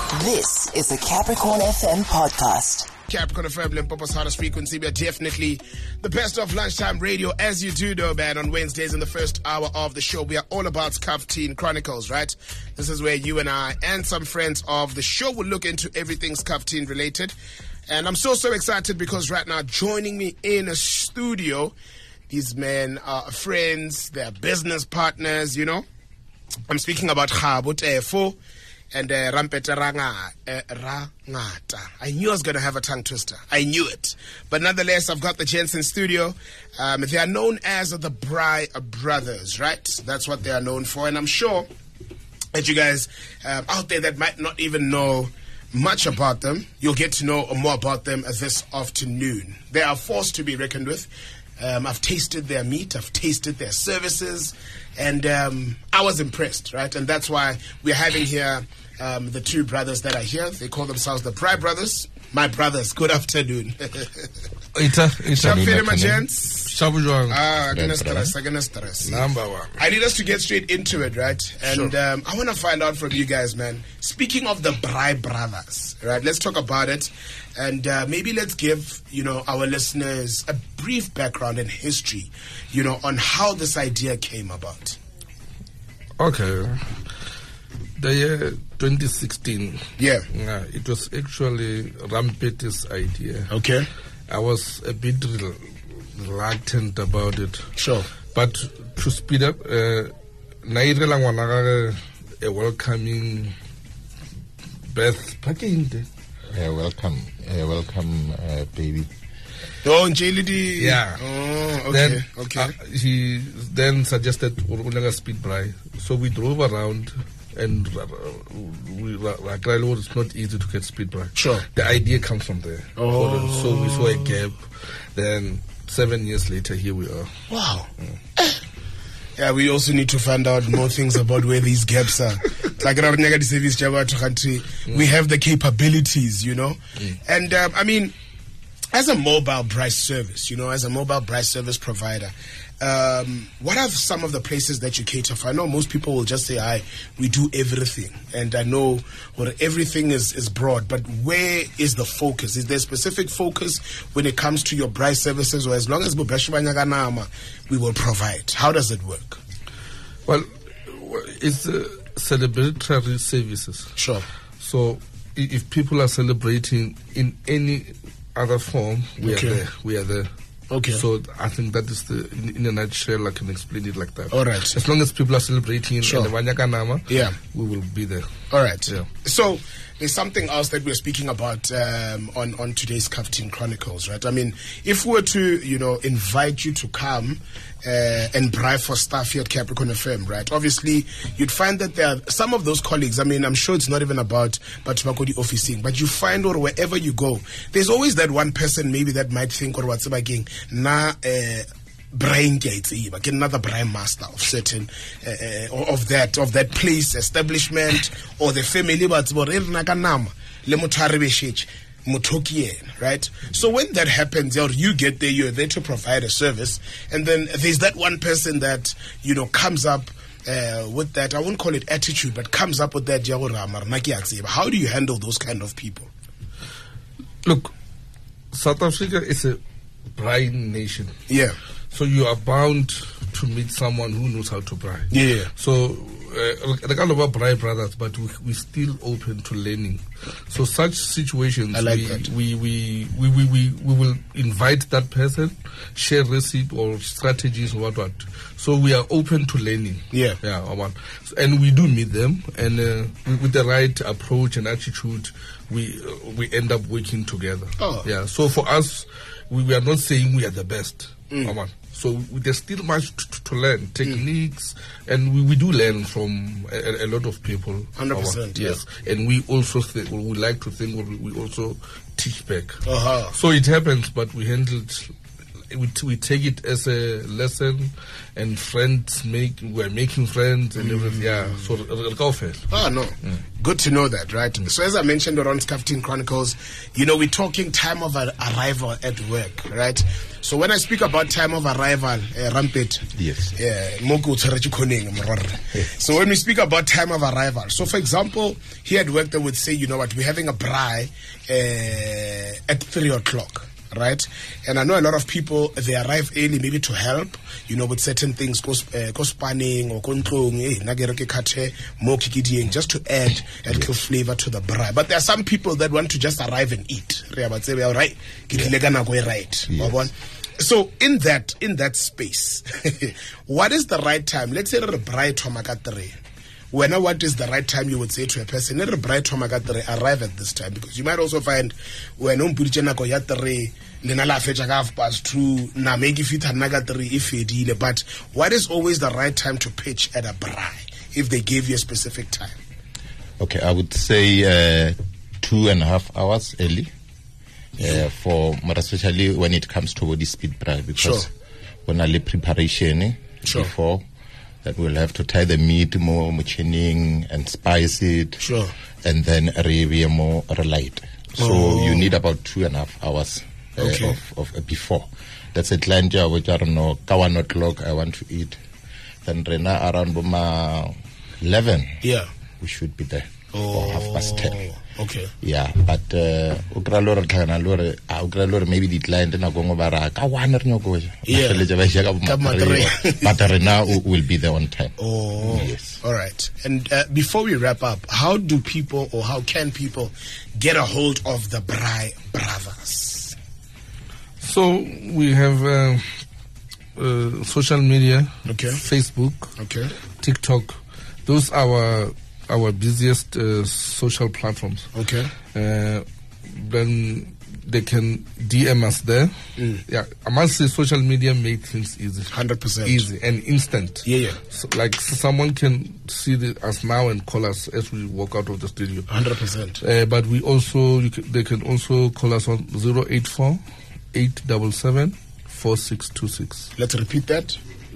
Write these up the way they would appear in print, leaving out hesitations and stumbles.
This is the Capricorn FM podcast. Capricorn FM, Limpopo's hottest frequency. We are definitely the best of lunchtime radio, as you do know, man. On Wednesdays in the first hour of the show, we are all about Scuff Teen Chronicles, right? This is where you and I and some friends of the show will look into everything Scuff Teen related. And I'm so excited because right now, joining me in a studio, these men are friends, they're business partners, you know. I'm speaking about Khabo Tefo and Rampete Rangata. I knew I was going to have a tongue twister. I knew it. But nonetheless, I've got the gents in studio. They are known as the Braai Brothers, right? That's what they are known for. And I'm sure that you guys out there that might not even know much about them, you'll get to know more about them this afternoon. They are a force to be reckoned with. I've tasted their meat. I've tasted their services. And I was impressed, right? And that's why we're having here the two brothers that are here. They call themselves the Braai Brothers. My brothers, good afternoon. Shabfile, my gents. I need us to get straight into it, right? And sure. I want to find out from you guys, man. Speaking of the Braai Brothers, right? Let's talk about it. And maybe let's give, our listeners a brief background and history, on how this idea came about. Okay. The year 2016. Yeah. It was actually Rampete's idea. Okay. I was a bit reluctant about it. Sure. But to speed up, a welcoming birth package. Welcome, baby. Oh, JLD. Yeah. Oh, okay. Then, okay. He then suggested Urunaga speed braai. So we drove around, and it's not easy to get speed braai. Sure. The idea comes from there. Oh. So we saw a gap. Then 7 years later, here we are. Wow. Yeah, we also need to find out more things about where these gaps are. We have the capabilities, And, as a mobile braai service, as a mobile braai service provider, what are some of the places that you cater for? I know most people will just say, we do everything. And I know everything is broad, but where is the focus? Is there a specific focus when it comes to your braai services, or as long as we will provide? How does it work? Well, it's celebratory services. Sure. So if people are celebrating in any other form, we are there. Okay. So I think that is in a nutshell, I can explain it like that. All right. As long as people are celebrating, sure. Yeah, we will be there. All right. Yeah. So there's something else that we're speaking about on today's Scuff Teen Chronicles, right? I mean, if we were to, invite you to come and braai for staff here at Capricorn FM, right? Obviously, you'd find that there are some of those colleagues. I mean, I'm sure it's not even about Batumakodi officing, but you find, or wherever you go, there's always that one person maybe that might think, or what's about brain gates, another brain master of certain of that place, establishment, or the family, right? So when that happens, or you get there, you're there to provide a service, and then there's that one person that comes up with that, I won't call it attitude, but comes up with that. How do you handle those kind of people? Look, South Africa is a braai nation. Yeah. So you are bound to meet someone who knows how to braai. Yeah. So the kind of a Braai Brothers, but we're still open to learning. So such situations, I like that. We will invite that person, share recipe or strategies or what. So we are open to learning. Yeah. And we do meet them, and with the right approach and attitude, we end up working together. Oh. Yeah. So for us, we are not saying we are the best. So there's still much to learn, techniques, and we do learn from a lot of people. 100%, yes. And we also we like to think we also teach back. Uh-huh. So it happens, but we handle it we take it as a lesson, and we're making friends and everything. Yeah, so go for it. Oh no, good to know that, right? So as I mentioned around Cuff Teen Chronicles, we're talking time of arrival at work, right? So when I speak about time of arrival, Rampet, yes, so when we speak about time of arrival, so for example, here at work they would say, we're having a braai at 3 o'clock. Right, and I know a lot of people, they arrive early maybe to help, with certain things, go spanning or just to add a little flavor to the braai. But there are some people that want to just arrive and eat. Right? So in that space, what is the right time? Let's say braai tomaka 3. What is the right time you would say to a person, arrive at this time? Because you might also find when but what is always the right time to pitch at a braai if they gave you a specific time? Okay, I would say 2.5 hours early, for more especially when it comes to body speed braai, because when I preparation before that, we'll have to tie the meat more machining and spice it, and then review more relight. So you need about 2.5 hours of before. That's a client job which I don't know, 1 o'clock I want to eat. Then around 11, we should be there. Or 10:30. Okay. Yeah, but maybe the client na go ngobara ka 1 re nyoko but now will be there on time. Yes. All right. And before we wrap up, how can people get a hold of the Braai Brothers? So we have social media, Facebook, TikTok. Those are our busiest social platforms. Okay. Then they can DM us there. Yeah, I must say social media made things easy. 100%. Easy and instant. Yeah. So, like someone can see us now and call us as we walk out of the studio. 100%. But we also, they can also call us on 084-877-4626. Let's repeat that.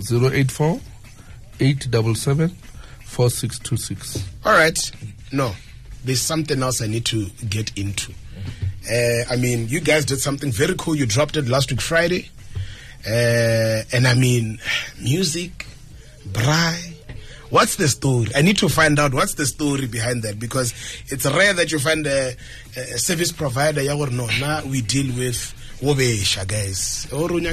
084-877-4626. All right. No, there's something else I need to get into. I mean, you guys did something very cool. You dropped it last week Friday. And I mean, music, braai. What's the story? I need to find out what's the story behind that, because it's rare that you find a service provider. Now we deal with wobesha guys.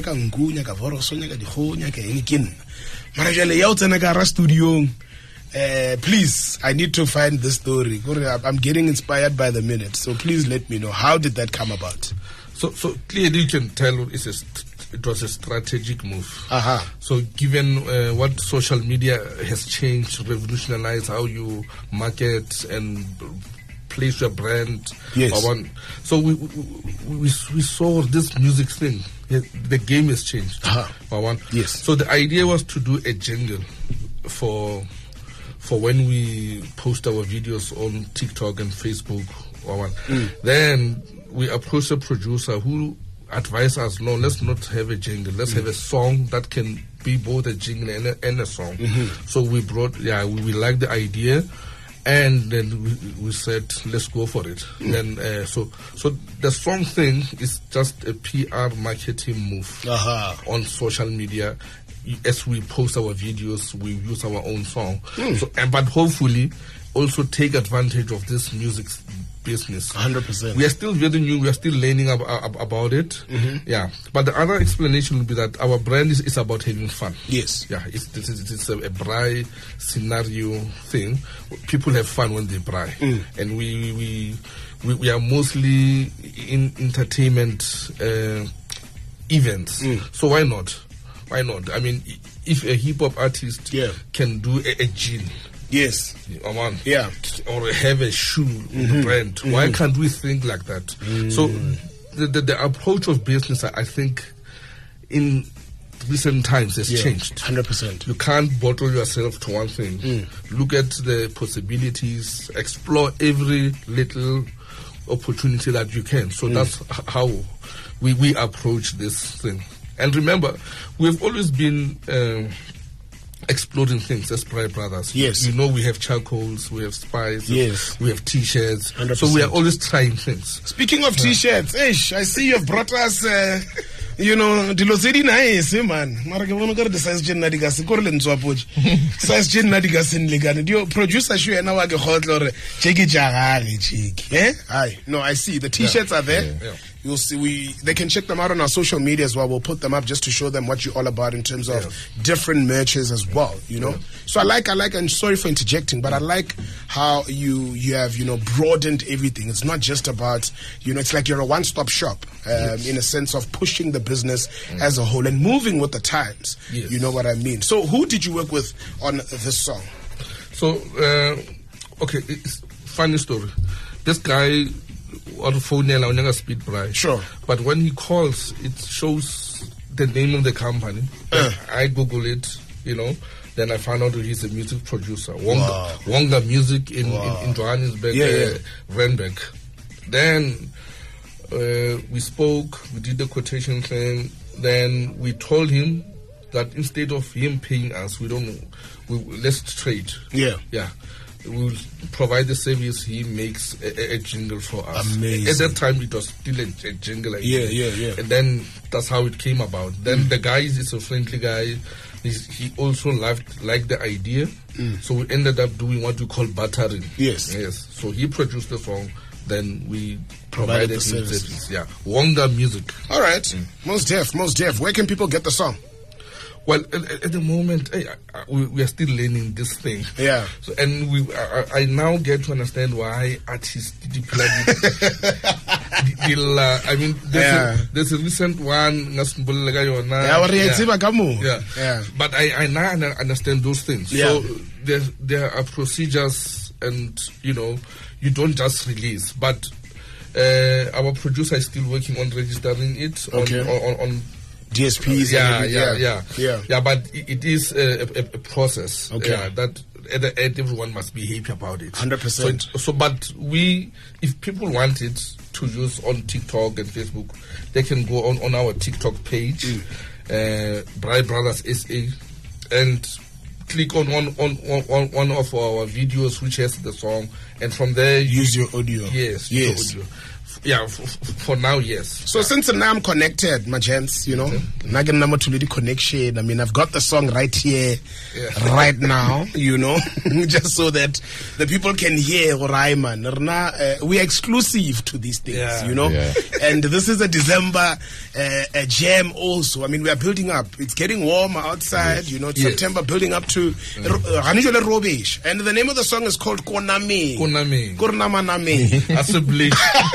Please, I need to find the story. I'm getting inspired by the minute. So please let me know, how did that come about? So clearly you can tell it was a strategic move. So given what social media has changed, revolutionized how you market and place your brand. Yes. So we saw this music thing. The game has changed. Yes. So the idea was to do a jingle for when we post our videos on TikTok and Facebook. Then we approached a producer who advised us, no, let's not have a jingle. Let's have a song that can be both a jingle and a song. So we we liked the idea, and then we said, let's go for it. Then so the song thing is just a PR marketing move on social media. As we post our videos, we use our own song. But hopefully also take advantage of this music business. 100%. We are still very new. We are still learning about it. Yeah. But the other explanation would be that our brand is about having fun. Yes. Yeah. It's a braai scenario thing. People have fun when they braai, and we are mostly in entertainment events. So why not? Why not? I mean, if a hip hop artist can do a gin, or have a shoe brand, why can't we think like that? So the approach of business, I think, in recent times has changed. 100%. You can't bottle yourself to one thing. Look at the possibilities, explore every little opportunity that you can. So that's how we approach this thing. And remember, we've always been exploring things as Braai Brothers. Yes. You know, we have charcoals, we have spices, yes, we have T-shirts. 100%. So we are always trying things. Speaking of T-shirts, I see you've brought us, dilo tse di nice, man. Mara ke bona gore the size gen na di ka se gore le ntswa potse. Size gen na di ka se nlekane. Dio producer sho ena wa ke khotlo re cheki jagale cheki. No, I see the T-shirts are there. Yeah. You'll see they can check them out on our social media as well. We'll put them up just to show them what you're all about in terms of different merches as well, you know. So I like, and sorry for interjecting, but I like how you have, broadened everything. It's not just about, it's like you're a one-stop shop, in a sense of pushing the business as a whole and moving with the times. Yes. You know what I mean? So who did you work with on this song? So, okay, it's funny story. This guy on the phone now, on Speed Braai. Sure. But when he calls, it shows the name of the company. I Google it, Then I found out that he's a music producer. Wonga Music in Johannesburg, Randburg. Then we spoke, we did the quotation claim. Then we told him that instead of him paying us, let's trade. Yeah. We'll provide the service. He makes a jingle for us. Amazing. At that time, it was still a jingle. Yeah. And then that's how it came about. Then the guy is a friendly guy. He also liked the idea. So we ended up doing what we call buttering. Yes. So he produced the song. Then we provided him service. Yeah. Wonga Music. All right. Most deaf. Where can people get the song? Well, at the moment, we are still learning this thing. Yeah. So, and I now get to understand why artists did play. I mean, there's a recent one. Yeah. But I now understand those things. Yeah. So there are procedures, and you don't just release. But our producer is still working on registering it on DSPs. Yeah, but it is a process. Okay. That at the end everyone must be happy about it. 100%. So, but if people want it to use on TikTok and Facebook, they can go on our TikTok page, Braai Brothers SA, and click on one of our videos which has the song, and from there use your audio. Yes. Your audio. Yeah, for now, yes. So since now I'm connected, my gents, connection. I mean, I've got the song right here, right now, just so that the people can hear Raiman. We are exclusive to these things, Yeah. And this is a December a jam also. I mean, we are building up. It's getting warmer outside, it's September, building up to Robish. And the name of the song is called Koname. Koname. Assembly.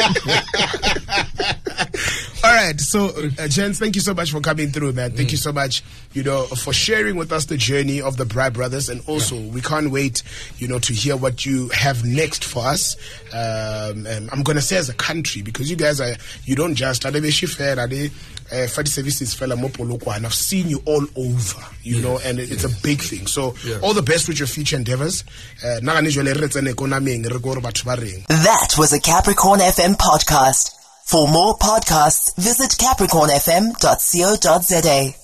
All right, so gents, thank you so much for coming through, man. Thank you so much, for sharing with us the journey of the Braai Brothers, and also we can't wait, to hear what you have next for us. And I'm gonna say as a country, because you guys you don't just I've seen you all over, and it's a big thing. So all the best with your future endeavors. That was a Capricorn FM podcast. For more podcasts, visit capricornfm.co.za.